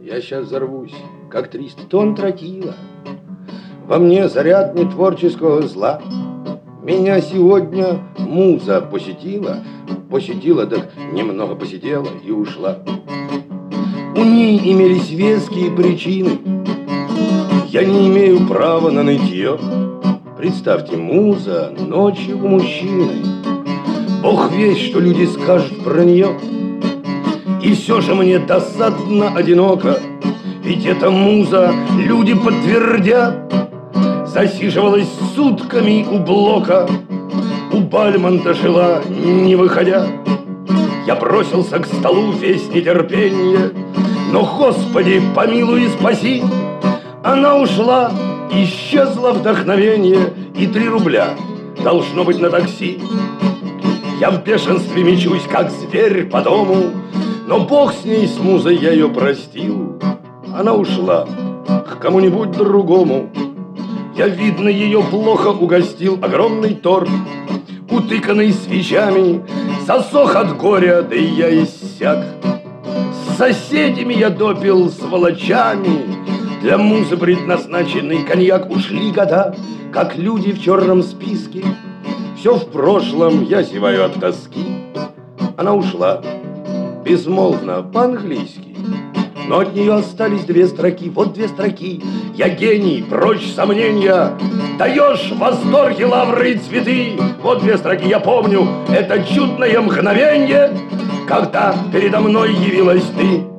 Я сейчас взорвусь, как 300 тонн тротила. Во мне заряд нетворческого зла. Меня сегодня муза посетила. Посетила, так немного посидела и ушла. У ней имелись веские причины. Я не имею права на нытье. Представьте, муза ночью у мужчины. Бог весть, что люди скажут про нее. И все же мне досадно одиноко. Ведь эта муза, люди подтвердят, засиживалась сутками у блока. У Бальмонта жила, не выходя. Я бросился к столу весь нетерпенье. Но, Господи, помилуй и спаси. Она ушла, исчезло вдохновение. И 3 рубля должно быть на такси. Я в бешенстве мечусь, как зверь по дому. Но Бог с ней, с музой, я ее простил. Она ушла к кому-нибудь другому. Я, видно, ее плохо угостил. Огромный торт, утыканный свечами, засох от горя, да и я иссяк. С соседями я допил сволочами. Для музы предназначенный коньяк. Ушли года, как люди в черном списке. Все в прошлом, я зеваю от тоски. Она ушла, безмолвно, по-английски. Но от нее остались 2 строки. Вот 2 строки. Я гений, прочь сомнения. Даешь в восторге лавры и цветы. Вот 2 строки, я помню. Это чудное мгновенье, когда передо мной явилась ты.